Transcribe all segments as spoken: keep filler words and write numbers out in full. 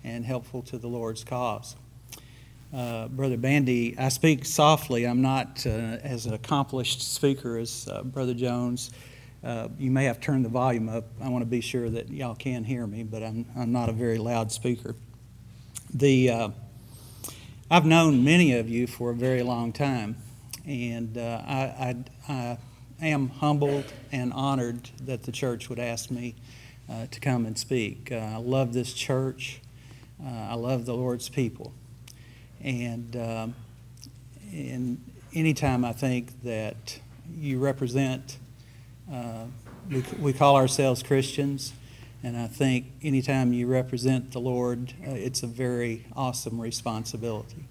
and helpful to the Lord's cause. Uh, Brother Bandy, I speak softly. I'm not uh, as an accomplished speaker as uh, Brother Jones. Uh, you may have turned the volume up. I want to be sure that y'all can hear me, but I'm, I'm not a very loud speaker. The uh, I've known many of you for a very long time, and uh, I, I, I am humbled and honored that the church would ask me uh, to come and speak. Uh, I love this church. Uh, I love the Lord's people. And, um, and anytime I think that you represent, uh, we, we call ourselves Christians, and I think anytime you represent the Lord, uh, it's a very awesome responsibility.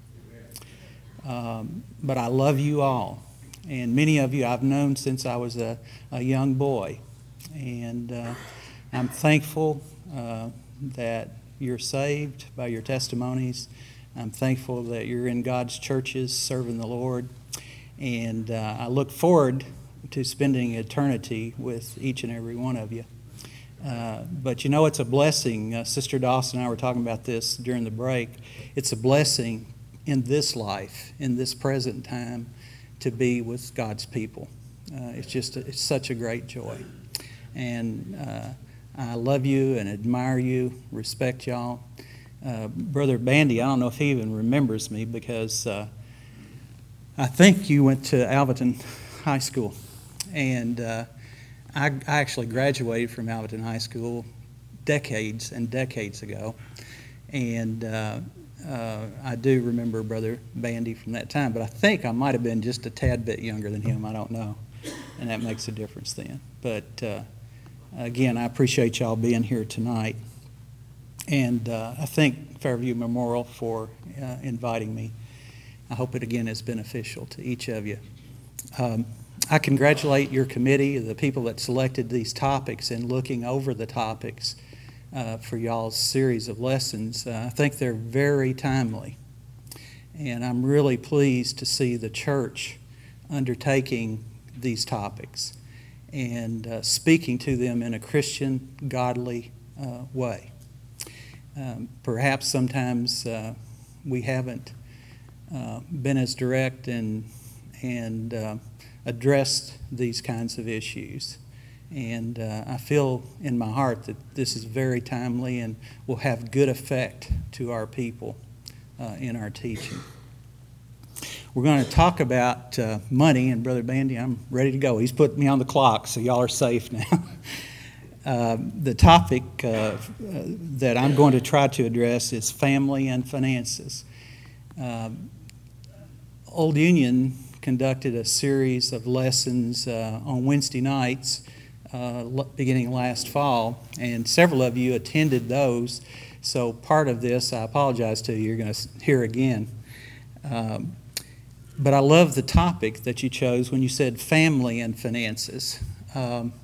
Um, but I love you all, and many of you I've known since I was a, a young boy, and uh, I'm thankful uh, that you're saved by your testimonies. I'm thankful that you're in God's churches serving the Lord, and uh, I look forward to spending eternity with each and every one of you. Uh, but you know, it's a blessing. Uh, Sister Dawson and I were talking about this during the break. It's a blessing in this life, in this present time, to be with God's people. Uh, it's just, a, it's such a great joy. And uh, I love you and admire you, respect y'all. Uh, Brother Bandy, I don't know if he even remembers me because uh, I think you went to Alvaton High School. And uh, I, I actually graduated from Alvaton High School decades and decades ago. And uh, uh, I do remember Brother Bandy from that time, but I think I might have been just a tad bit younger than him. I don't know. And that makes a difference then. But uh, again, I appreciate y'all being here tonight. And uh, I thank Fairview Memorial for uh, inviting me. I hope it again is beneficial to each of you. Um, I congratulate your committee, the people that selected these topics and looking over the topics uh, for y'all's series of lessons. Uh, I think they're very timely. And I'm really pleased to see the church undertaking these topics and uh, speaking to them in a Christian, godly uh, way. Um, perhaps sometimes uh, we haven't uh, been as direct and and uh, addressed these kinds of issues. And uh, I feel in my heart that this is very timely and will have good effect to our people uh, in our teaching. We're going to talk about uh, money, and Brother Bandy, I'm ready to go. He's put me on the clock, so y'all are safe now. Uh, the topic uh, uh, that I'm going to try to address is family and finances. Uh, Old Union conducted a series of lessons uh, on Wednesday nights uh, beginning last fall, and several of you attended those. So part of this, I apologize to you, you're going to hear again. Um, but I love the topic that you chose when you said family and finances. Um,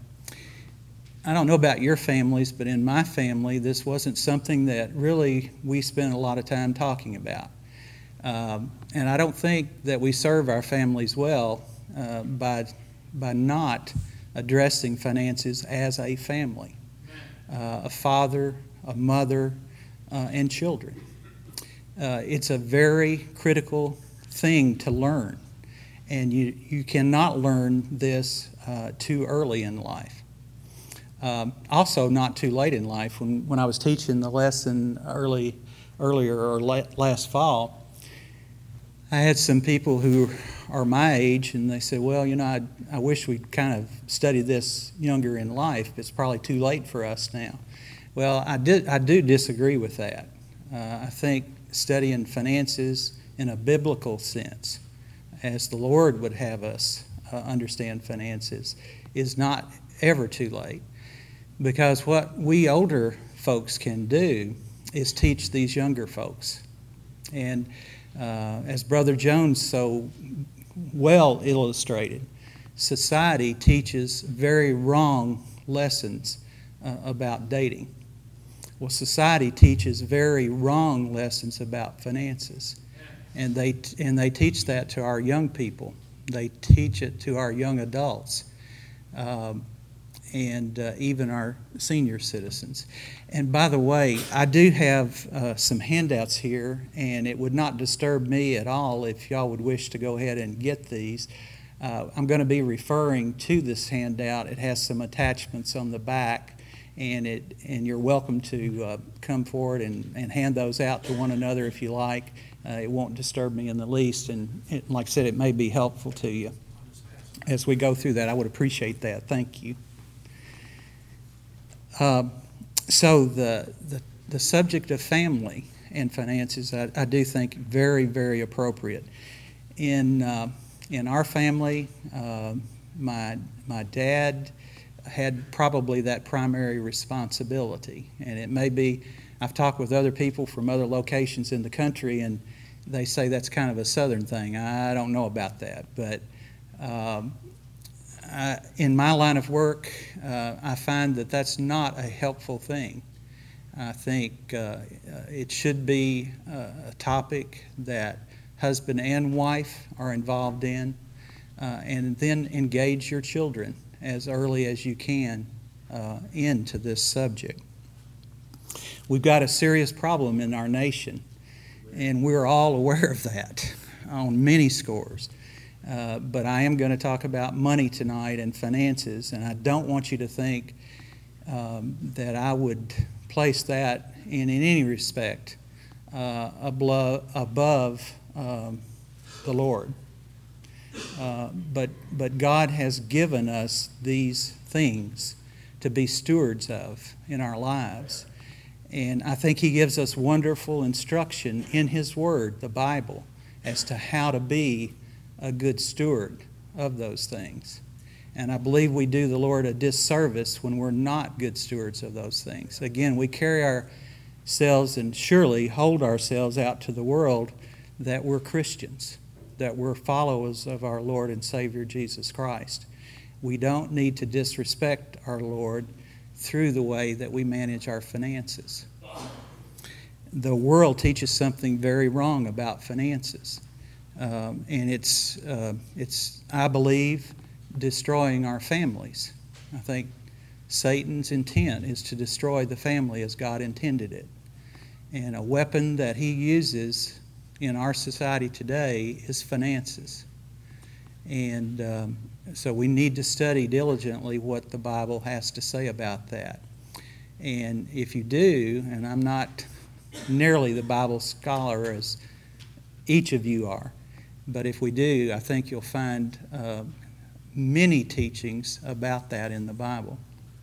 I don't know about your families, but in my family, this wasn't something that really we spent a lot of time talking about. Um, and I don't think that we serve our families well uh, by, by not addressing finances as a family, uh, a father, a mother, uh, and children. Uh, it's a very critical thing to learn, and you, you cannot learn this uh, too early in life. Um, also, not too late in life. When, when I was teaching the lesson early, earlier or late, last fall, I had some people who are my age, and they said, well, you know, I, I wish we'd kind of studied this younger in life. It's probably too late for us now. Well, I, did, I do disagree with that. Uh, I think studying finances in a biblical sense, as the Lord would have us uh, understand finances, is not ever too late. Because what we older folks can do is teach these younger folks. And uh, as Brother Jones so well illustrated, society teaches very wrong lessons uh, about dating. Well, society teaches very wrong lessons about finances. And they, and they teach that to our young people. They teach it to our young adults. Um, and uh, even our senior citizens. And by the way, I do have uh, some handouts here, and it would not disturb me at all if y'all would wish to go ahead and get these. Uh, I'm going to be referring to this handout. It has some attachments on the back, and it and you're welcome to uh, come forward and, and hand those out to one another if you like. Uh, it won't disturb me in the least, and it, like I said, it may be helpful to you as we go through that. I would appreciate that. Thank you. Uh, so the, the the subject of family and finances, I, I do think very, very appropriate. In uh, in our family, uh, my my dad had probably that primary responsibility, and it may be. I've talked with other people from other locations in the country, and they say that's kind of a Southern thing. I don't know about that, but um, I, in my line of work, uh, I find that that's not a helpful thing. I think uh, it should be a topic that husband and wife are involved in, uh, and then engage your children as early as you can uh, into this subject. We've got a serious problem in our nation, and we're all aware of that on many scores. Uh, but I am going to talk about money tonight and finances, and I don't want you to think um, that I would place that in, in any respect uh, above, above um, the Lord. Uh, but, but God has given us these things to be stewards of in our lives. And I think He gives us wonderful instruction in His Word, the Bible, as to how to be a good steward of those things. And I believe we do the Lord a disservice when we're not good stewards of those things. Again, we carry ourselves and surely hold ourselves out to the world that we're Christians, that we're followers of our Lord and Savior Jesus Christ. We don't need to disrespect our Lord through the way that we manage our finances. The world teaches something very wrong about finances, um, and it's, uh, it's, I believe, destroying our families. I think Satan's intent is to destroy the family as God intended it. And a weapon that he uses in our society today is finances. And um, so we need to study diligently what the Bible has to say about that. And if you do, and I'm not nearly the Bible scholar as each of you are, but if we do, I think you'll find uh, many teachings about that in the Bible.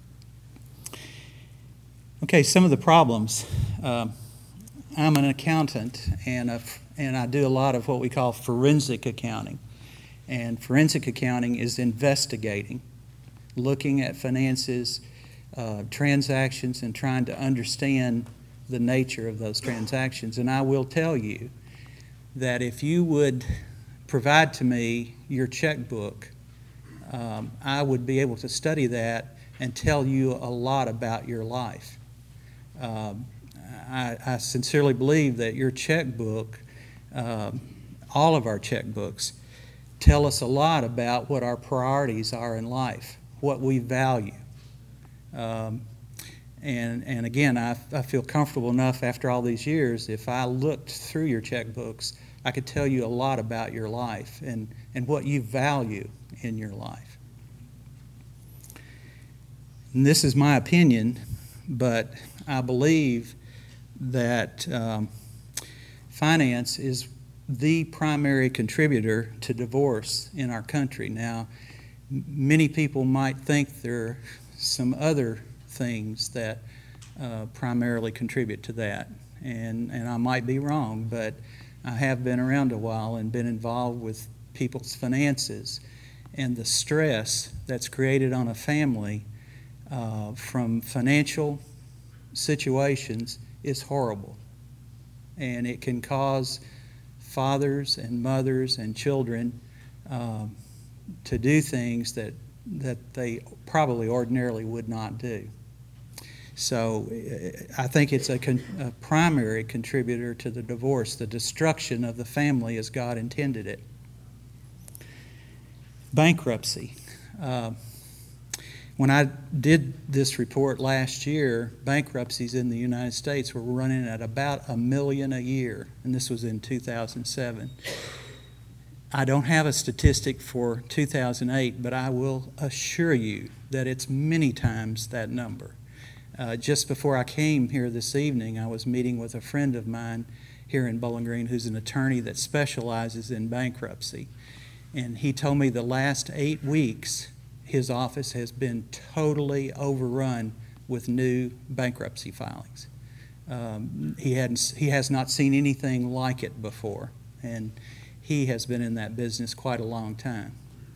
Okay, some of the problems. Uh, I'm an accountant, and, a, and I do a lot of what we call forensic accounting. And forensic accounting is investigating, looking at finances, uh, transactions, and trying to understand the nature of those transactions. And I will tell you that if you would provide to me your checkbook, um, I would be able to study that and tell you a lot about your life. Um, I, I sincerely believe that your checkbook, um, all of our checkbooks, tell us a lot about what our priorities are in life, what we value. Um, and, and again, I, I feel comfortable enough after all these years, if I looked through your checkbooks, I could tell you a lot about your life and, and what you value in your life. And this is my opinion, but I believe that um, finance is the primary contributor to divorce in our country. Now, many people might think there are some other things that uh, primarily contribute to that, and, and I might be wrong, but I have been around a while and been involved with people's finances, and the stress that's created on a family uh, from financial situations is horrible, and it can cause fathers and mothers and children um, to do things that that they probably ordinarily would not do. So I think it's a, con- a primary contributor to the divorce, the destruction of the family as God intended it. Bankruptcy. Uh, when I did this report last year, bankruptcies in the United States were running at about a million a year, and this was in two thousand seven. I don't have a statistic for two thousand eight, but I will assure you that it's many times that number. Uh, just before I came here this evening, I was meeting with a friend of mine here in Bowling Green who's an attorney that specializes in bankruptcy. And he told me the last eight weeks, his office has been totally overrun with new bankruptcy filings. Um, he hadn't, he has not seen anything like it before, and he has been in that business quite a long time.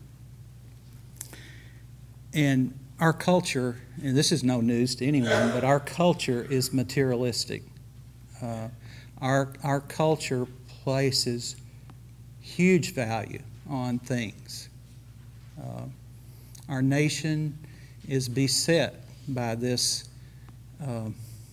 And our culture, and this is no news to anyone, but our culture is materialistic. Uh, our, our culture places huge value on things. Uh, our nation is beset by this uh,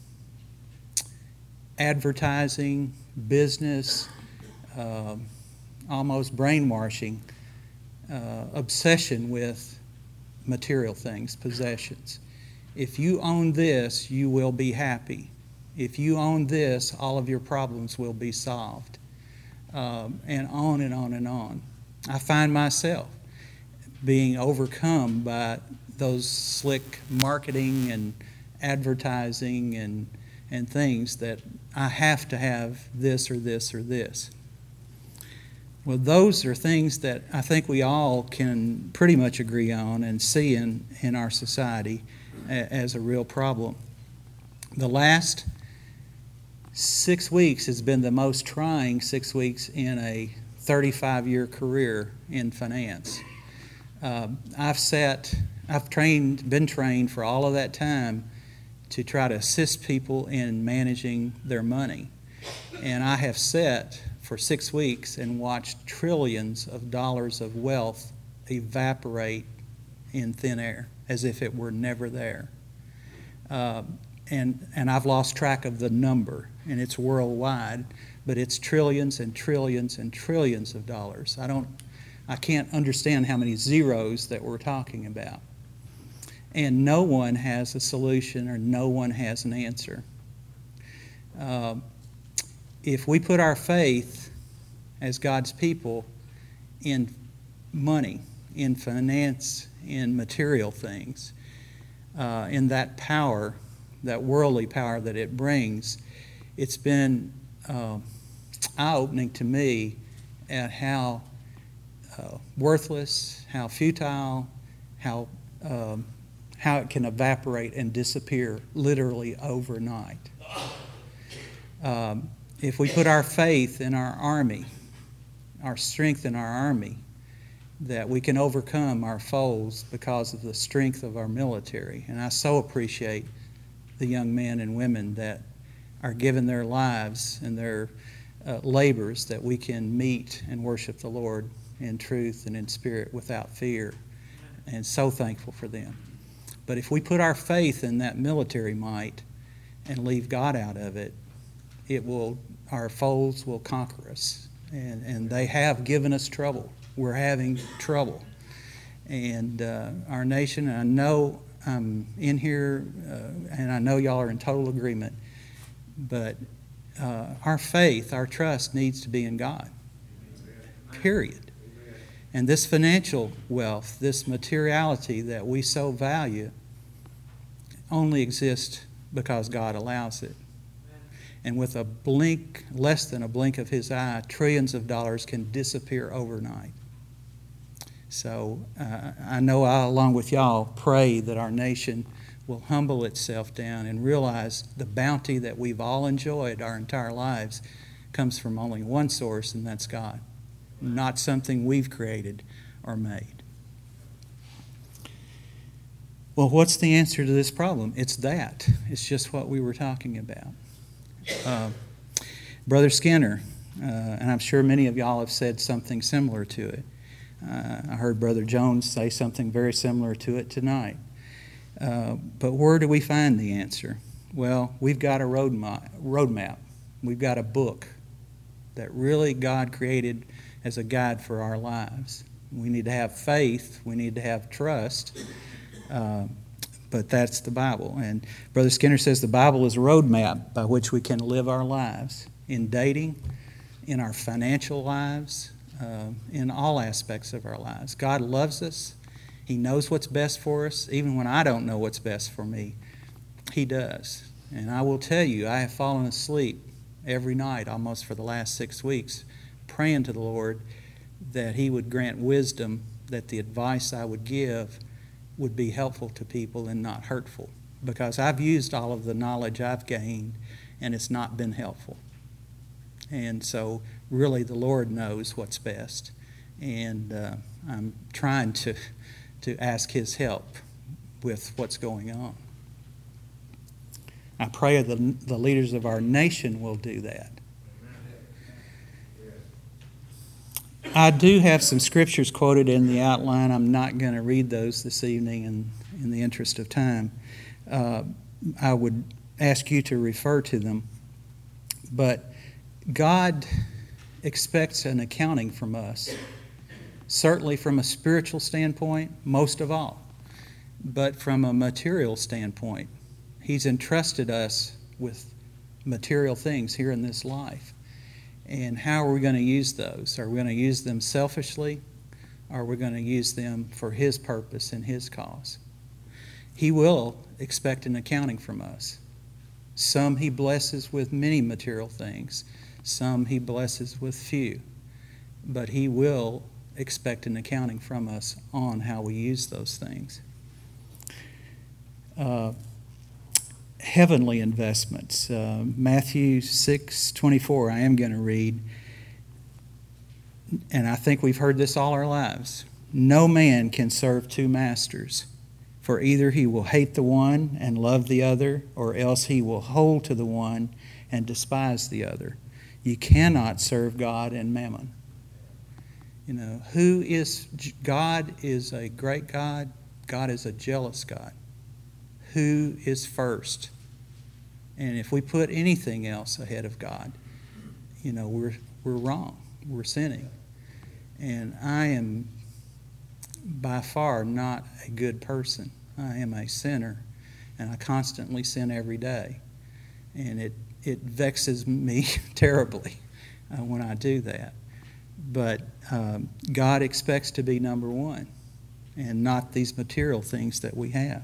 advertising, business, uh, almost brainwashing uh, obsession with material things, possessions. If you own this, you will be happy. If you own this, all of your problems will be solved. Um, and on and on and on. I find myself being overcome by those slick marketing and advertising and, and things that I have to have this or this or this. Well, those are things that I think we all can pretty much agree on and see in, in our society a, as a real problem. The last six weeks has been the most trying six weeks in a thirty-five-year career in finance. Uh, I've sat, I've trained, been trained for all of that time to try to assist people in managing their money. And I have sat for six weeks and watched trillions of dollars of wealth evaporate in thin air as if it were never there. Uh, and, and I've lost track of the number, and it's worldwide, but it's trillions and trillions and trillions of dollars. I don't, I can't understand how many zeros that we're talking about. And no one has a solution, or no one has an answer. Uh, if we put our faith as God's people in money, in finance, in material things, uh, in that power, that worldly power that it brings, it's been uh, eye-opening to me at how uh, worthless, how futile, how um, how it can evaporate and disappear literally overnight. Um, if we put our faith in our army, our strength in our army, that we can overcome our foes because of the strength of our military. And I so appreciate the young men and women that are giving their lives and their uh, labors that we can meet and worship the Lord in truth and in spirit without fear. And so thankful for them. But if we put our faith in that military might and leave God out of it, it will, our foes will conquer us. And, and they have given us trouble. We're having trouble. And uh, our nation, and I know I'm in here, uh, and I know y'all are in total agreement, but uh, our faith, our trust needs to be in God. Period. And this financial wealth, this materiality that we so value, only exists because God allows it. And with a blink, less than a blink of his eye, trillions of dollars can disappear overnight. So uh, I know I, along with y'all, pray that our nation will humble itself down and realize the bounty that we've all enjoyed our entire lives comes from only one source, and that's God, not something we've created or made. Well, what's the answer to this problem? It's that. It's just what we were talking about. Uh, Brother Skinner, uh, and I'm sure many of y'all have said something similar to it. Uh, I heard Brother Jones say something very similar to it tonight. Uh, but where do we find the answer? Well, we've got a road roadmap. We've got a book that really God created as a guide for our lives. We need to have faith. We need to have trust. Uh, but that's the Bible. And Brother Skinner says the Bible is a roadmap by which we can live our lives in dating, in our financial lives, uh, in all aspects of our lives. God loves us. He knows what's best for us. Even when I don't know what's best for me, He does. And I will tell you, I have fallen asleep every night almost for the last six weeks praying to the Lord that He would grant wisdom, that the advice I would give would be helpful to people and not hurtful. Because I've used all of the knowledge I've gained and it's not been helpful. And so really the Lord knows what's best. And uh, I'm trying to, to ask His help with what's going on. I pray the, the leaders of our nation will do that. I do have some scriptures quoted in the outline. I'm not going to read those this evening in, in the interest of time. Uh, I would ask you to refer to them. But God expects an accounting from us, certainly from a spiritual standpoint, most of all. But from a material standpoint, He's entrusted us with material things here in this life. And how are we going to use those? Are we going to use them selfishly? Or are we going to use them for His purpose and His cause? He will expect an accounting from us. Some He blesses with many material things. Some He blesses with few. But He will expect an accounting from us on how we use those things. Uh, heavenly investments. Uh, Matthew six twenty-four, I am going to read. And I think we've heard this all our lives. No man can serve two masters, for either he will hate the one and love the other, or else he will hold to the one and despise the other. You cannot serve God and mammon. You know, who is, God is a great God. God is a jealous God. Who is first? And if we put anything else ahead of God, you know, we're we're wrong. We're sinning. And I am by far not a good person. I am a sinner, and I constantly sin every day. And it, it vexes me terribly uh, when I do that. But um, God expects to be number one, and not these material things that we have.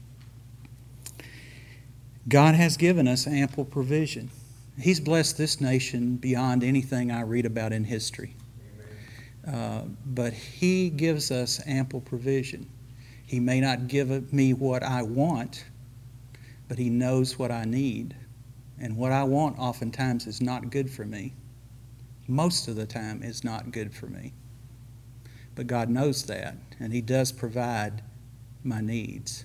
God has given us ample provision. He's blessed this nation beyond anything I read about in history. Uh, but He gives us ample provision. He may not give me what I want, but He knows what I need. And what I want oftentimes is not good for me. Most of the time is not good for me. But God knows that, and He does provide my needs.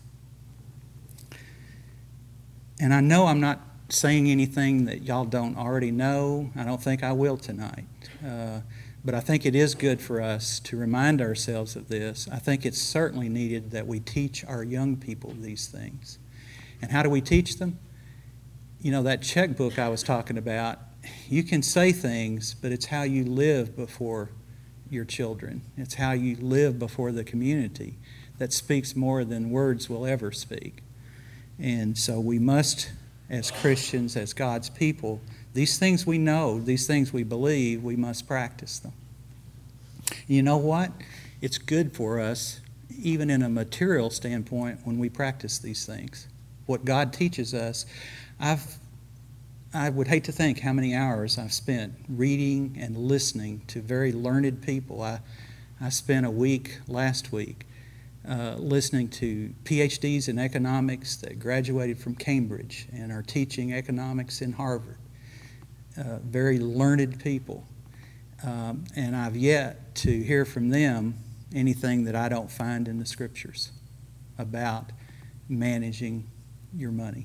And I know I'm not saying anything that y'all don't already know. I don't think I will tonight. Uh, but I think it is good for us to remind ourselves of this. I think it's certainly needed that we teach our young people these things. And how do we teach them? You know, that checkbook I was talking about, you can say things, but it's how you live before your children. It's how you live before the community that speaks more than words will ever speak. And so we must, as Christians, as God's people, these things we know, these things we believe, we must practice them. You know what? It's good for us, even in a material standpoint, when we practice these things. What God teaches us, I've, I would hate to think how many hours I've spent reading and listening to very learned people. I, I spent a week last week Uh, listening to P H Ds in economics that graduated from Cambridge and are teaching economics in Harvard. Uh, very learned people. Um, and I've yet to hear from them anything that I don't find in the Scriptures about managing your money.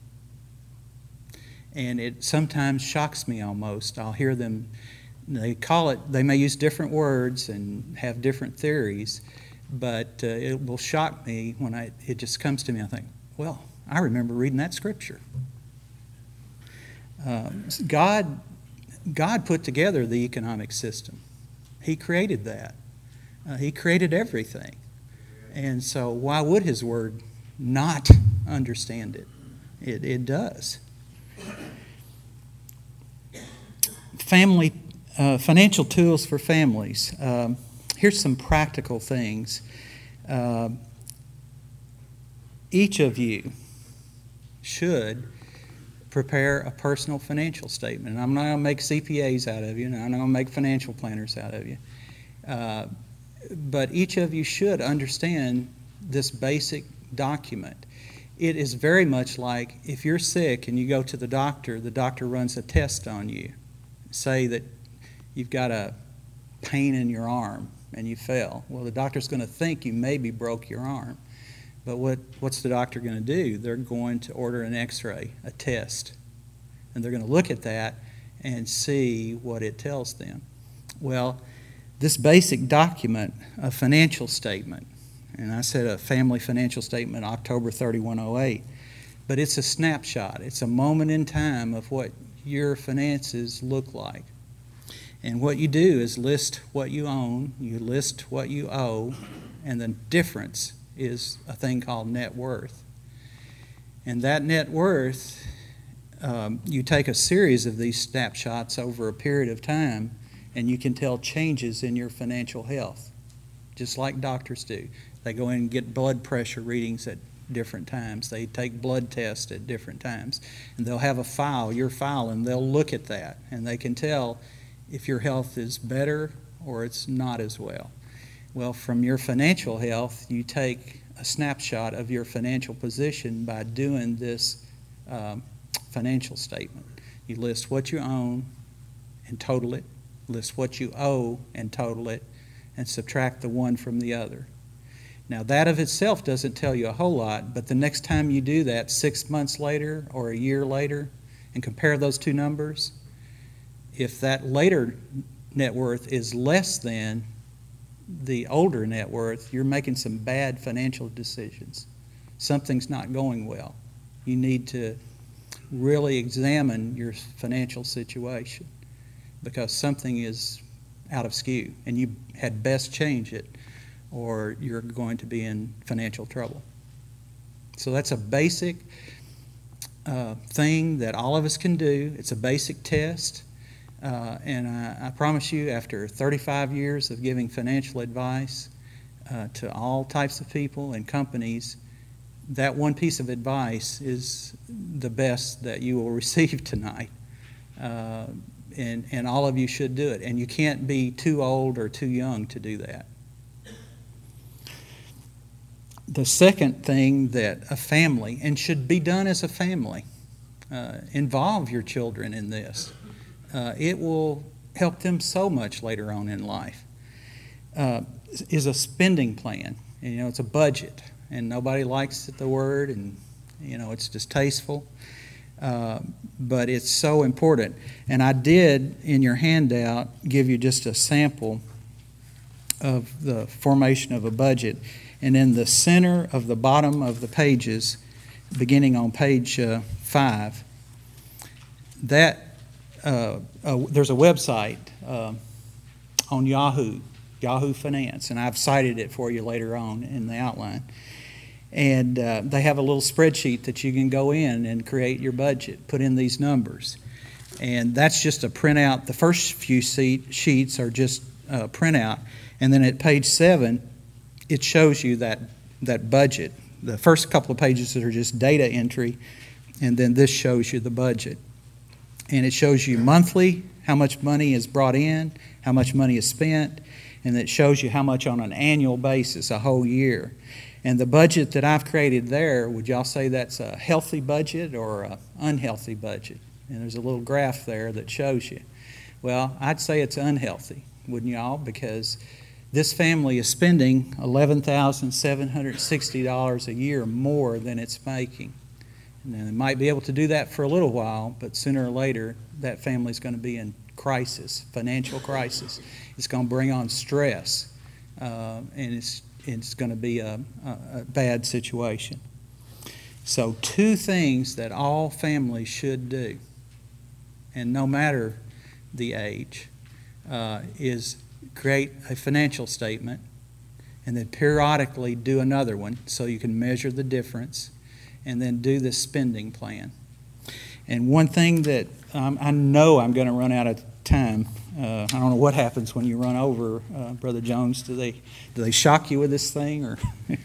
And it sometimes shocks me almost. I'll hear them, they call it, they may use different words and have different theories, but uh, it will shock me when I, it just comes to me. I think, well, I remember reading that scripture. Um, God, God put together the economic system. He created that. Uh, he created everything. And so why would His Word not understand it? It, it does. Family, uh, financial tools for families. Um, here's some practical things. Uh, each of you should prepare a personal financial statement. And I'm not going to make C P As out of you, and I'm not going to make financial planners out of you. Uh, but each of you should understand this basic document. It is very much like if you're sick and you go to the doctor, the doctor runs a test on you. Say that you've got a pain in your arm and you fell. Well, the doctor's going to think you maybe broke your arm. But what, what's the doctor going to do? They're going to order an x-ray, a test. And they're going to look at that and see what it tells them. Well, this basic document, a financial statement, and I said a family financial statement, October thirty-first oh eight, but it's a snapshot. It's a moment in time of what your finances look like. And what you do is list what you own, you list what you owe, and the difference is a thing called net worth. And that net worth, um, you take a series of these snapshots over a period of time, and you can tell changes in your financial health, just like doctors do. They go in and get blood pressure readings at different times. They take blood tests at different times. And they'll have a file, your file, and they'll look at that. And they can tell if your health is better or it's not as well. Well, from your financial health, you take a snapshot of your financial position by doing this um, financial statement. You list what you own and total it, list what you owe and total it, and subtract the one from the other. Now, that of itself doesn't tell you a whole lot, but the next time you do that, six months later or a year later, and compare those two numbers, if that later net worth is less than the older net worth, you're making some bad financial decisions. Something's not going well. You need to really examine your financial situation because something is out of skew, and you had best change it, or you're going to be in financial trouble. So that's a basic uh, thing that all of us can do. It's a basic test. Uh, and I, I promise you, after thirty-five years of giving financial advice uh, to all types of people and companies, that one piece of advice is the best that you will receive tonight. Uh, and, and all of you should do it. And you can't be too old or too young to do that. The second thing that a family, and should be done as a family, uh, involve your children in this. Uh, it will help them so much later on in life, uh, is a spending plan. And, you know, it's a budget, and nobody likes the word, and, you know, it's distasteful, uh, but it's so important. And I did, in your handout, give you just a sample of the formation of a budget. And in the center of the bottom of the pages, beginning on page uh, five, that Uh, uh, there's a website uh, on Yahoo, Yahoo Finance, and I've cited it for you later on in the outline. And uh, they have a little spreadsheet that you can go in and create your budget, put in these numbers. And that's just a printout. The first few seat sheets are just a printout. And then at page seven, it shows you that, that budget. The first couple of pages are just data entry, and then this shows you the budget. And it shows you monthly how much money is brought in, how much money is spent, and it shows you how much on an annual basis, a whole year. And the budget that I've created there, would y'all say that's a healthy budget or an unhealthy budget? And there's a little graph there that shows you. Well, I'd say it's unhealthy, wouldn't y'all? Because this family is spending eleven thousand seven hundred sixty dollars a year more than it's making. Now, they might be able to do that for a little while, but sooner or later, that family's going to be in crisis, financial crisis. It's going to bring on stress, uh, and it's, it's going to be a, a, a bad situation. So two things that all families should do, and no matter the age, uh, is create a financial statement and then periodically do another one so you can measure the difference, and then do the spending plan. And one thing that um, I know I'm going to run out of time. Uh, I don't know what happens when you run over, uh, Brother Jones. Do they do they shock you with this thing, or?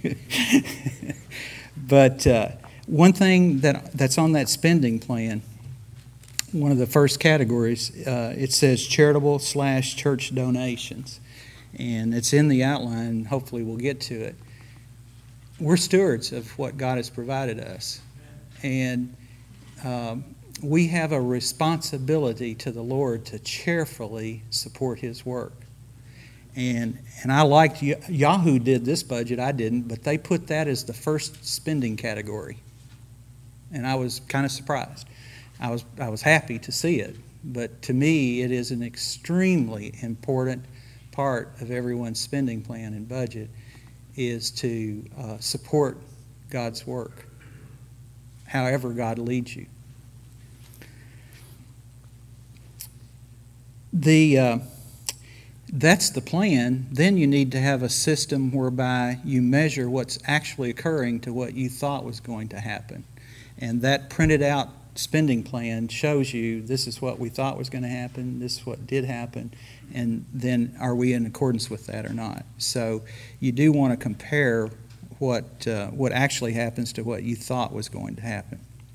But uh, one thing that that's on that spending plan, one of the first categories, uh, it says charitable slash church donations, and it's in the outline. Hopefully, we'll get to it. We're stewards of what God has provided us, and um, we have a responsibility to the Lord to cheerfully support His work. And and I liked, Yahoo did this budget, I didn't, but they put that as the first spending category. And I was kind of surprised. I was I was happy to see it, but to me it is an extremely important part of everyone's spending plan and budget, is to uh, support God's work, however God leads you. The uh, that's the plan. Then you need to have a system whereby you measure what's actually occurring to what you thought was going to happen. And that printed out spending plan shows you this is what we thought was going to happen, this is what did happen, and then are we in accordance with that or not. So you do want to compare what uh, what actually happens to what you thought was going to happen.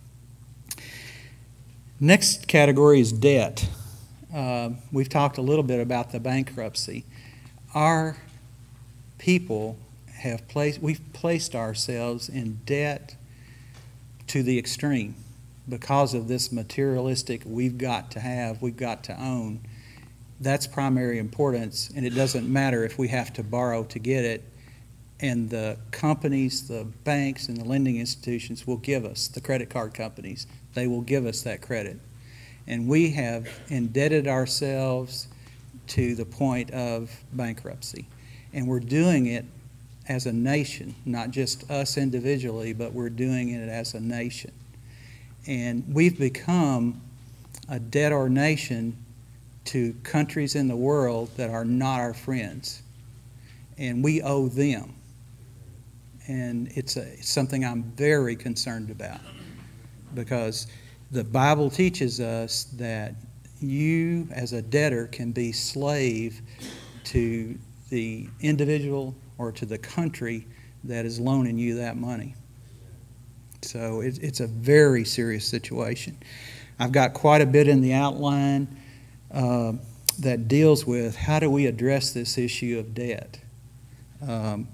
Next category is debt. Uh, we've talked a little bit about the bankruptcy. Our people have placed, we've placed ourselves in debt to the extreme because of this materialistic we've got to have, we've got to own. That's primary importance, and it doesn't matter if we have to borrow to get it. And the companies, the banks, and the lending institutions will give us, the credit card companies, they will give us that credit. And we have indebted ourselves to the point of bankruptcy. And we're doing it as a nation, not just us individually, but we're doing it as a nation. And we've become a debtor nation to countries in the world that are not our friends. And we owe them. And it's, a, it's something I'm very concerned about, because the Bible teaches us that you as a debtor can be slave to the individual or to the country that is loaning you that money. So it, it's a very serious situation. I've got quite a bit in the outline uh, that deals with how do we address this issue of debt. Um,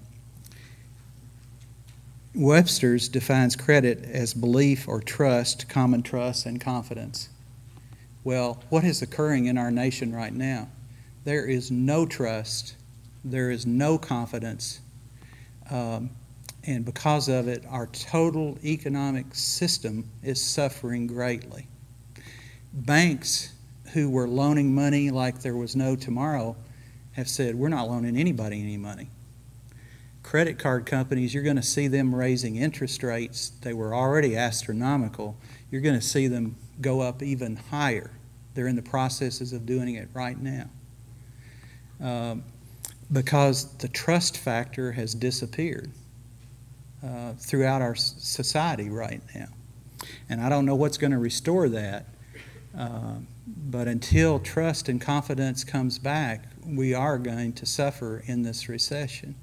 Webster's defines credit as belief or trust, common trust, and confidence. Well, what is occurring in our nation right now? There is no trust, there is no confidence, um, and because of it, our total economic system is suffering greatly. Banks who were loaning money like there was no tomorrow have said, we're not loaning anybody any money. Credit card companies, you're going to see them raising interest rates. They were already astronomical. You're going to see them go up even higher. They're in the processes of doing it right now. Um, because the trust factor has disappeared uh, throughout our society right now. And I don't know what's going to restore that. Uh, but until trust and confidence comes back, we are going to suffer in this recession.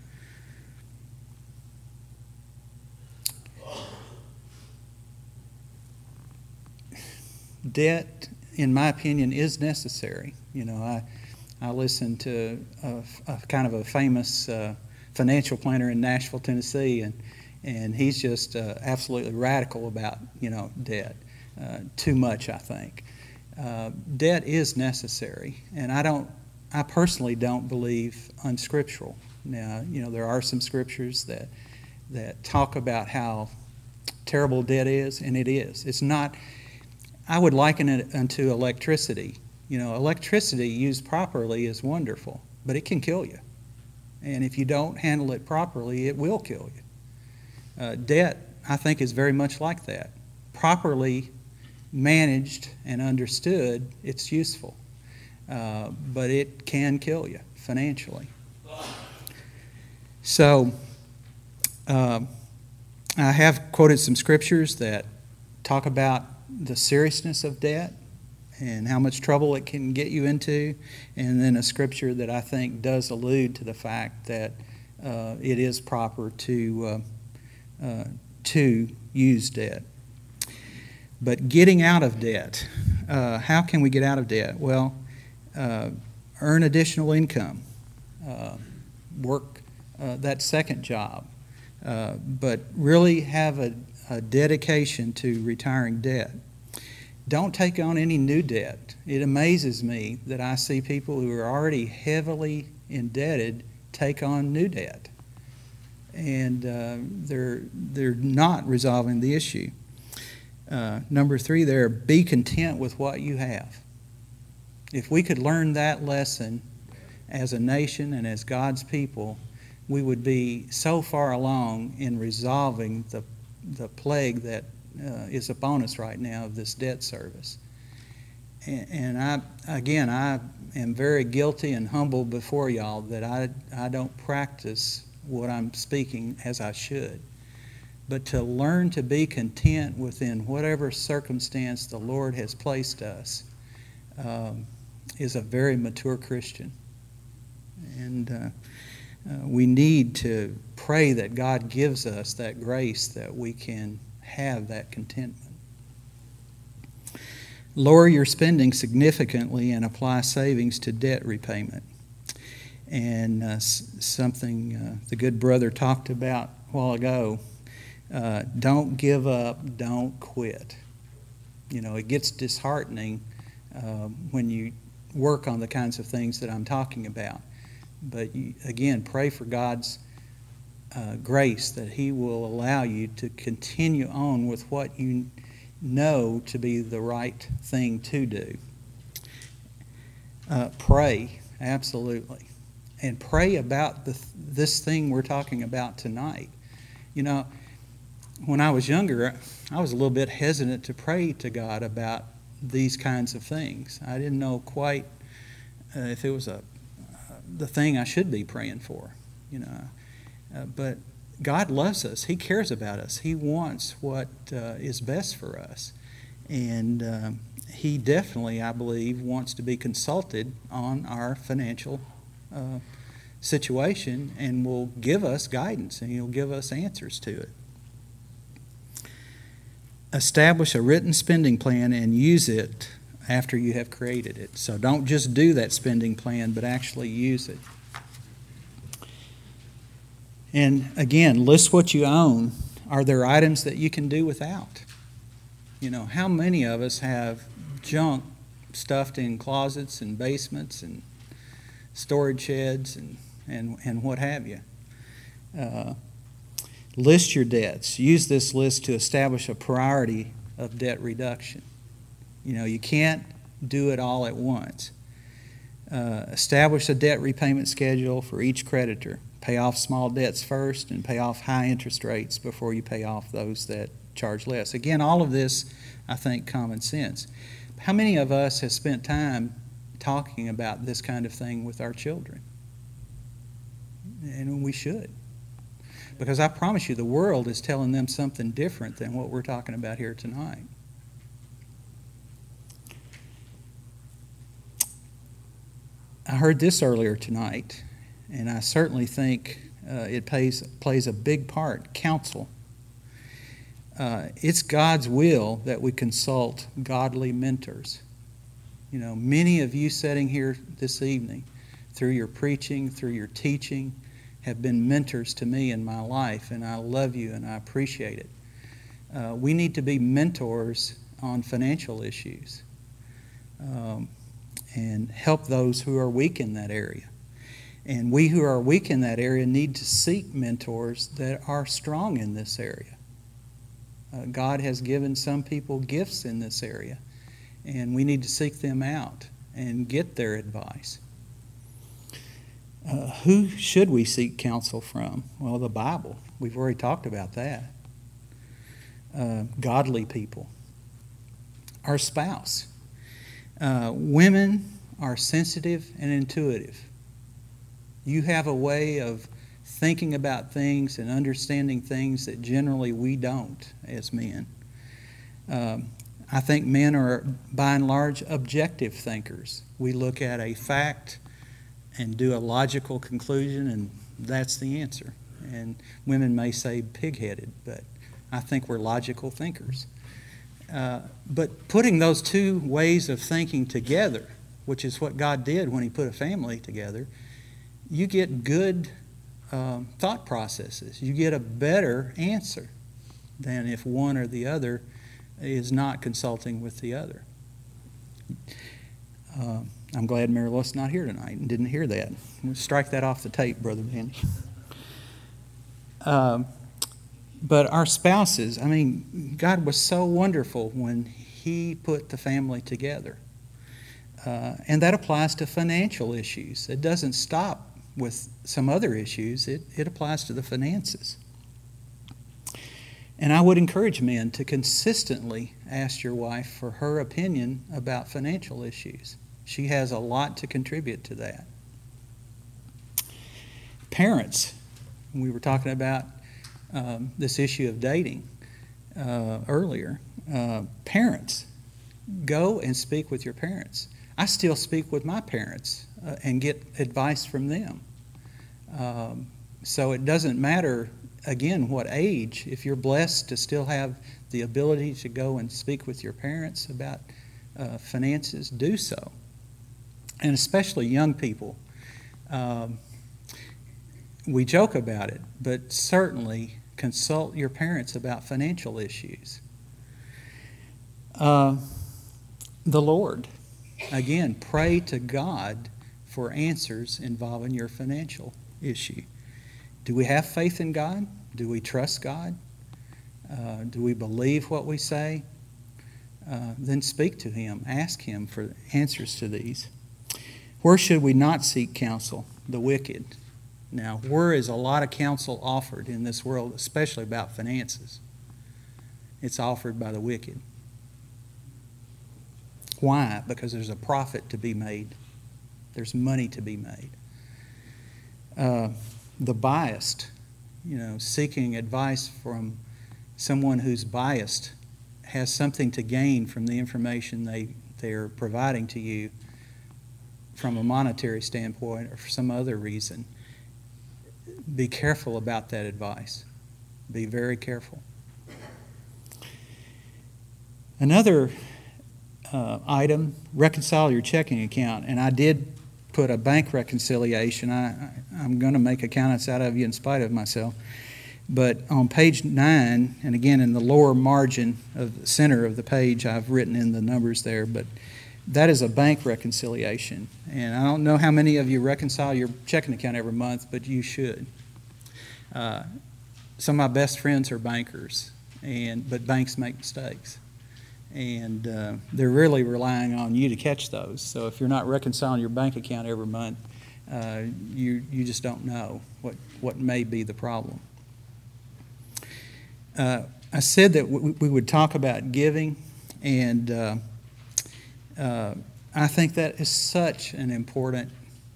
Debt, in my opinion, is necessary. You know, I I listened to a, a kind of a famous uh, financial planner in Nashville, Tennessee, and and he's just uh, absolutely radical about, you know, debt. Uh, too much, I think. Uh, debt is necessary, and I don't. I personally don't believe unscriptural. Now, you know, there are some scriptures that that talk about how terrible debt is, and it is. It's not. I would liken it unto electricity. You know, electricity used properly is wonderful, but it can kill you. And if you don't handle it properly, it will kill you. Uh, debt, I think, is very much like that. Properly managed and understood, it's useful. Uh, but it can kill you financially. So uh, I have quoted some scriptures that talk about the seriousness of debt and how much trouble it can get you into, and then a scripture that I think does allude to the fact that uh, it is proper to uh, uh, to use debt. But getting out of debt, uh, how can we get out of debt? Well, uh, earn additional income, uh, work uh, that second job, uh, but really have a, a dedication to retiring debt. Don't take on any new debt. It amazes me that I see people who are already heavily indebted take on new debt, and uh, they're they're not resolving the issue. Uh, number three there, be content with what you have. If we could learn that lesson as a nation and as God's people, we would be so far along in resolving the the plague that Uh, is upon us right now of this debt service. And, and I, again, I am very guilty and humble before y'all that I, I don't practice what I'm speaking as I should. But to learn to be content within whatever circumstance the Lord has placed us um, is a very mature Christian. And uh, uh, we need to pray that God gives us that grace that we can have that contentment. Lower your spending significantly and apply savings to debt repayment. And uh, something uh, the good brother talked about a while ago, uh, don't give up, don't quit. You know, it gets disheartening uh, when you work on the kinds of things that I'm talking about. But you, again, pray for God's Uh, grace that He will allow you to continue on with what you know to be the right thing to do. Uh, pray, absolutely. And pray about the, this thing we're talking about tonight. You know, when I was younger, I was a little bit hesitant to pray to God about these kinds of things. I didn't know quite uh, if it was a uh, the thing I should be praying for, you know. Uh, but God loves us. He cares about us. He wants what uh, is best for us. And uh, He definitely, I believe, wants to be consulted on our financial uh, situation and will give us guidance and He'll give us answers to it. Establish a written spending plan and use it after you have created it. So don't just do that spending plan, but actually use it. And again, list what you own. Are there items that you can do without? You know, how many of us have junk stuffed in closets and basements and storage sheds and, and, and what have you? Uh, list your debts. Use this list to establish a priority of debt reduction. You know, you can't do it all at once. Uh, establish a debt repayment schedule for each creditor. Pay off small debts first and pay off high interest rates before you pay off those that charge less. Again, all of this, I think, common sense. How many of us have spent time talking about this kind of thing with our children? And we should. Because I promise you, the world is telling them something different than what we're talking about here tonight. I heard this earlier tonight. And I certainly think uh, it plays, plays a big part. Counsel. Uh, it's God's will that we consult godly mentors. You know, many of you sitting here this evening, through your preaching, through your teaching, have been mentors to me in my life, and I love you and I appreciate it. Uh, we need to be mentors on financial issues um, and help those who are weak in that area. And we who are weak in that area need to seek mentors that are strong in this area. Uh, God has given some people gifts in this area, and we need to seek them out and get their advice. Uh, who should we seek counsel from? Well, the Bible. We've already talked about that. Uh, godly people. Our spouse. Uh, women are sensitive and intuitive. You have a way of thinking about things and understanding things that generally we don't as men. Um, I think men are, by and large, objective thinkers. We look at a fact and do a logical conclusion, and that's the answer. And women may say pig-headed, but I think we're logical thinkers. Uh, but putting those two ways of thinking together, which is what God did when He put a family together, you get good um, thought processes. You get a better answer than if one or the other is not consulting with the other. Uh, I'm glad Mary Lou's not here tonight and didn't hear that. We'll strike that off the tape, Brother Bandy. Um, but our spouses, I mean, God was so wonderful when He put the family together. Uh, and that applies to financial issues. It doesn't stop with some other issues. It, it applies to the finances. And I would encourage men to consistently ask your wife for her opinion about financial issues. She has a lot to contribute to that. Parents, we were talking about um, this issue of dating uh, earlier. Uh, parents, go and speak with your parents. I still speak with my parents uh, and get advice from them. Um, so it doesn't matter, again, what age. If you're blessed to still have the ability to go and speak with your parents about uh, finances, do so. And especially young people. Um, we joke about it, but certainly consult your parents about financial issues. Uh, the Lord. Again, pray to God for answers involving your financial issue. Do we have faith in God? Do we trust God? Uh, do we believe what we say? Uh, then speak to Him. Ask Him for answers to these. Where should we not seek counsel? The wicked. Now, where is a lot of counsel offered in this world, especially about finances? It's offered by the wicked. Why? Because there's a profit to be made. There's money to be made. Uh, the biased, you know, seeking advice from someone who's biased has something to gain from the information they, they're providing to you from a monetary standpoint or for some other reason. Be careful about that advice. Be very careful. Another uh, item, reconcile your checking account. And I did put a bank reconciliation. I, I, I'm going to make accountants out of you in spite of myself. But on page nine, and again in the lower margin of the center of the page, I've written in the numbers there, but that is a bank reconciliation. And I don't know how many of you reconcile your checking account every month, but you should. Uh, some of my best friends are bankers, and but banks make mistakes. And uh, they're really relying on you to catch those. So if you're not reconciling your bank account every month, uh, you you just don't know what, what may be the problem. Uh, I said that w- we would talk about giving, and uh, uh, I think that is such an important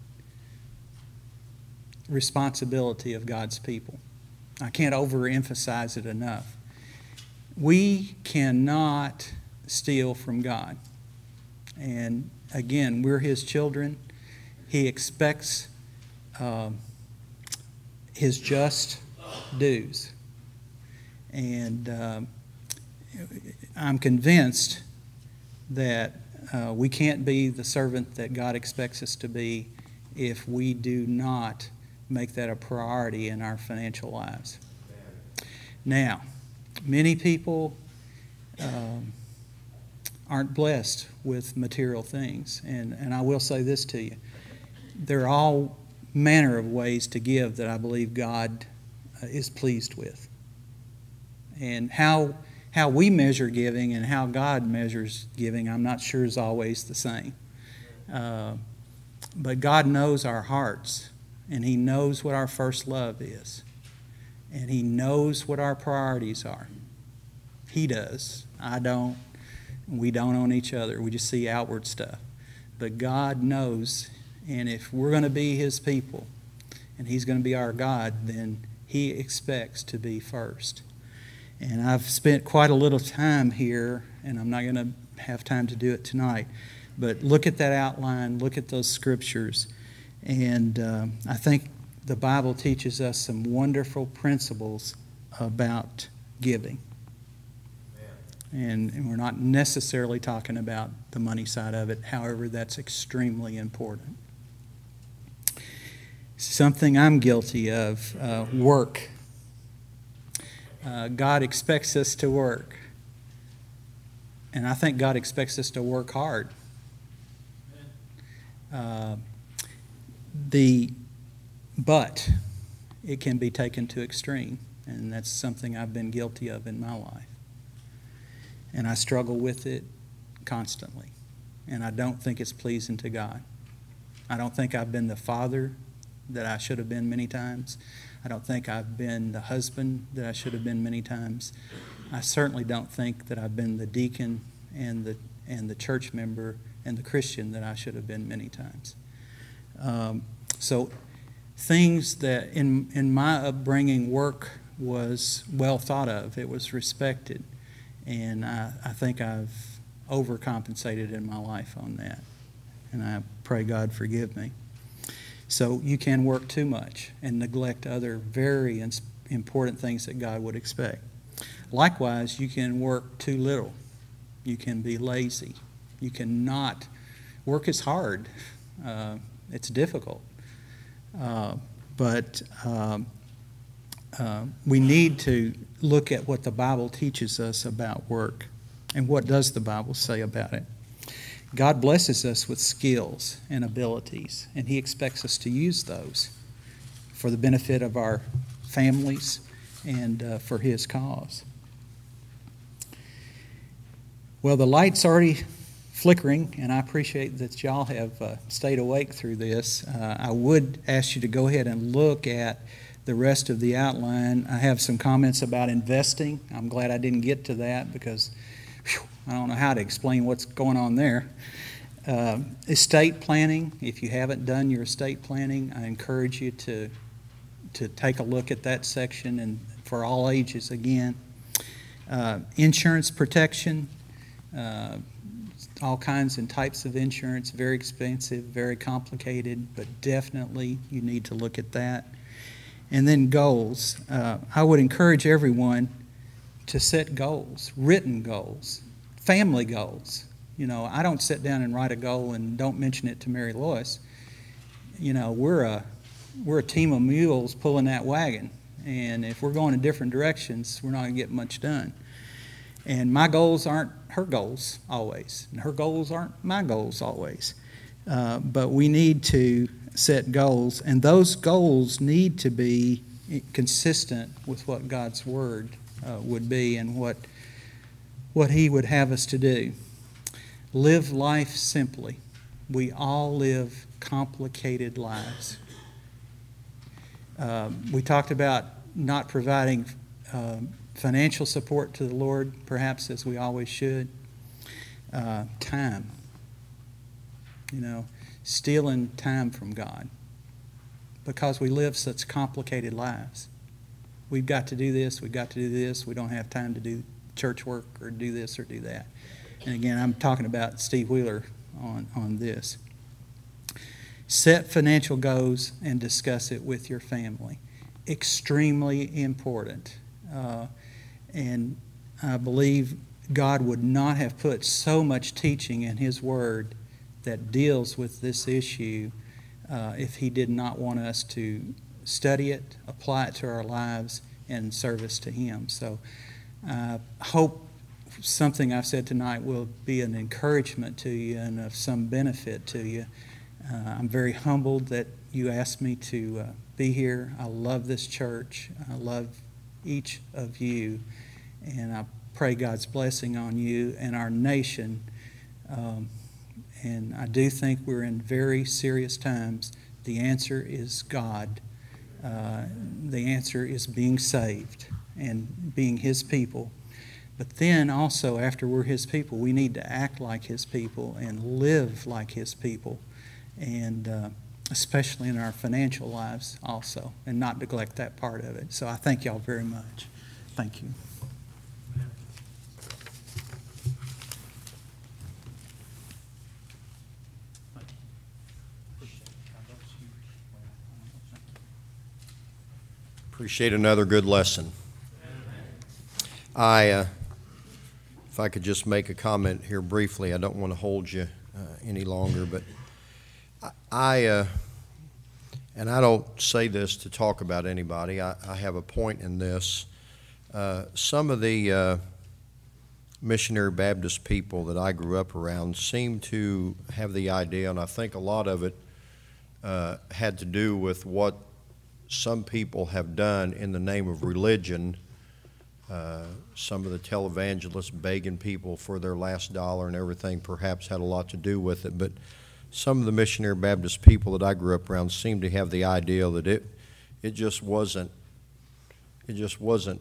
responsibility of God's people. I can't overemphasize it enough. We cannot steal from God. And again, we're His children. He expects um, His just dues. And um, I'm convinced that uh, we can't be the servant that God expects us to be if we do not make that a priority in our financial lives. Now, many people um, aren't blessed with material things. And, and I will say this to you. There are all manner of ways to give that I believe God uh, is pleased with. And how how we measure giving and how God measures giving, I'm not sure is always the same. Uh, but God knows our hearts, and He knows what our first love is. And He knows what our priorities are. He does. I don't. We don't on each other. We just see outward stuff. But God knows, and if we're going to be His people, and He's going to be our God, then He expects to be first. And I've spent quite a little time here, and I'm not going to have time to do it tonight, but look at that outline, look at those scriptures, and uh, I think the Bible teaches us some wonderful principles about giving. And, and we're not necessarily talking about the money side of it. However, that's extremely important. Something I'm guilty of, uh, work. Uh, God expects us to work. And I think God expects us to work hard. Uh, the but it can be taken to extreme. And that's something I've been guilty of in my life. And I struggle with it constantly. And I don't think it's pleasing to God. I don't think I've been the father that I should have been many times. I don't think I've been the husband that I should have been many times. I certainly don't think that I've been the deacon and the and the church member and the Christian that I should have been many times. Um, so things that in in my upbringing, work was well thought of. It was respected. And I, I think I've overcompensated in my life on that. And I pray God forgive me. So you can work too much and neglect other very ins- important things that God would expect. Likewise, you can work too little. You can be lazy. You cannot. Work is hard. Uh, it's difficult. Uh, but um, uh, we need to look at what the Bible teaches us about work. And what does the Bible say about it? God blesses us with skills and abilities, and He expects us to use those for the benefit of our families and uh, for His cause. Well, the light's already flickering, and I appreciate that y'all have uh, stayed awake through this. Uh, I would ask you to go ahead and look at the rest of the outline. I have some comments about investing. I'm glad I didn't get to that because whew, I don't know how to explain what's going on there. Uh, estate planning. If you haven't done your estate planning, I encourage you to to take a look at that section, and for all ages again. Uh, insurance protection. Uh, all kinds and types of insurance, very expensive, very complicated, but definitely you need to look at that. And then goals. Uh, I would encourage everyone to set goals, written goals, family goals. You know, I don't sit down and write a goal and don't mention it to Mary Lois. You know, we're a we're a team of mules pulling that wagon, and if we're going in different directions, we're not going to get much done. And my goals aren't her goals always, and her goals aren't my goals always. Uh, but we need to set goals, and those goals need to be consistent with what God's Word uh, would be and what what He would have us to do. Live life simply. We all live complicated lives. Uh, we talked about not providing uh, financial support to the Lord, perhaps as we always should. Uh, time. You know, stealing time from God because we live such complicated lives. We've got to do this, we've got to do this, we don't have time to do church work or do this or do that. And again, I'm talking about Steve Wheeler on, on this. Set financial goals and discuss it with your family. Extremely important. Uh, and I believe God would not have put so much teaching in His Word that deals with this issue uh, if He did not want us to study it, apply it to our lives, and service to Him. So I hope something I've said tonight will be an encouragement to you and of some benefit to you. Uh, I'm very humbled that you asked me to uh, be here. I love this church. I love each of you, and I pray God's blessing on you and our nation. Um, and I do think we're in very serious times. The answer is God. Uh, the answer is being saved and being His people. But then also, after we're His people, we need to act like His people and live like His people. And uh, especially in our financial lives also, and not neglect that part of it. So I thank y'all very much. Thank you. Appreciate another good lesson. I, uh, if I could just make a comment here briefly, I don't want to hold you uh, any longer, but I, uh, and I don't say this to talk about anybody, I, I have a point in this. Uh, some of the uh, missionary Baptist people that I grew up around seem to have the idea, and I think a lot of it uh, had to do with what some people have done in the name of religion. Uh, some of the televangelists begging people for their last dollar and everything perhaps had a lot to do with it, but some of the missionary Baptist people that I grew up around seemed to have the idea that it it just wasn't it just wasn't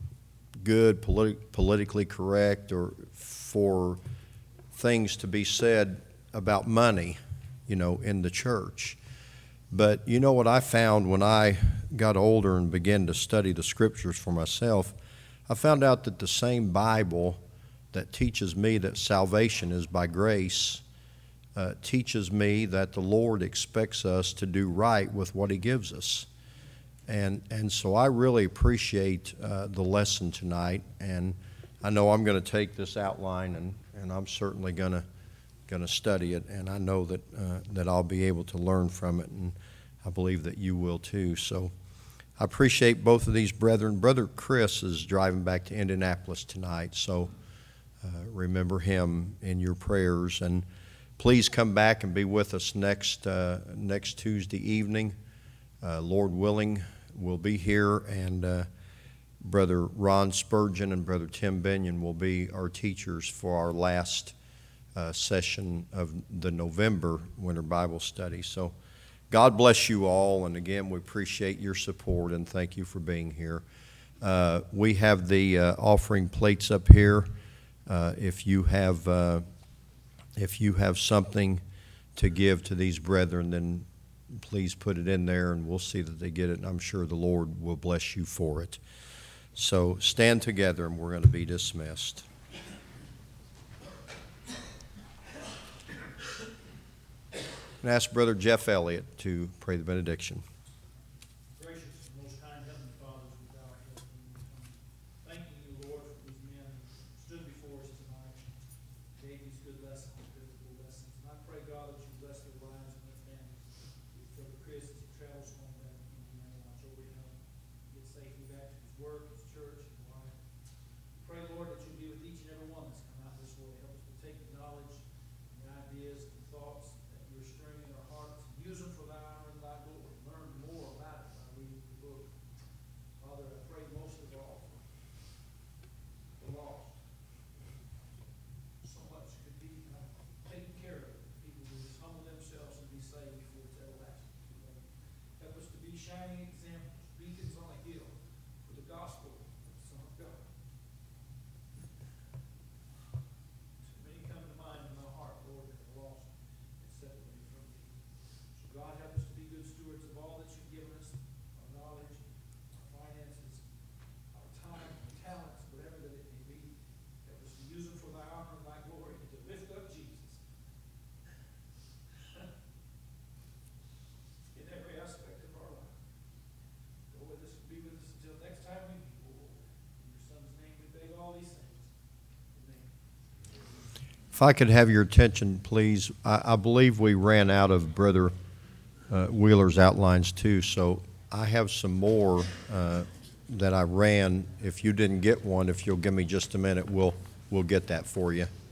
good, politi- politically correct, or for things to be said about money, you know, in the church. But you know what I found when I got older and began to study the scriptures for myself? I found out that the same Bible that teaches me that salvation is by grace uh, teaches me that the Lord expects us to do right with what He gives us. And and so I really appreciate uh, the lesson tonight, and I know I'm going to take this outline, and, and I'm certainly going to going to study it, and I know that uh, that I'll be able to learn from it, and I believe that you will too. So I appreciate both of these brethren. Brother Chris is driving back to Indianapolis tonight, so uh, remember him in your prayers, and please come back and be with us next uh, next Tuesday evening. Uh, Lord willing, we'll be here, and uh, Brother Ron Spurgeon and Brother Tim Benyon will be our teachers for our last uh, session of the November Winter Bible Study. So God bless you all, and again, we appreciate your support, and thank you for being here. Uh, we have the uh, offering plates up here. Uh, if you have uh, if you have something to give to these brethren, then please put it in there, and we'll see that they get it, and I'm sure the Lord will bless you for it. So stand together, and we're going to be dismissed. And ask Brother Jeff Elliott to pray the benediction. Gracious and most kind Heavenly Father, we bow our heads in your throne, thanking you, Lord, for these men who stood before us tonight, gave these good lessons, biblical lessons. And I pray, God, that you bless their lives and their families. Brother Chris, as he travels home back to Indiana, watch over him, get safely back to his work, his church, his wife. Pray, Lord, that you be with each and every one that's come out this way. Help us to take the knowledge and the ideas and the thoughts that you're stirring in our hearts, and use them for thy honor and thy glory. Learn more about it by reading the book. Father, I pray most of all for the lost. So much could be uh, taken care of. People who just humble themselves and be saved before it's everlasting. Help us to be shining examples, beacons on a hill for the gospel of the Son of God. So many come to mind in my heart, Lord, that are lost and separated from thee. So God, help us to be good stewards of all that you've given us, our knowledge, our finances, our time, our talents, whatever that it may be. Help us to use them for thy honor and thy glory, and to lift up Jesus in every aspect of our life. Go with us and be with us until next time we meet, O Lord. In your Son's name we beg all these things. Amen. If I could have your attention, please. I, I believe we ran out of Brother uh, Wheeler's outlines too, so I have some more uh, that I ran. If you didn't get one, if you'll give me just a minute, we'll we'll get that for you.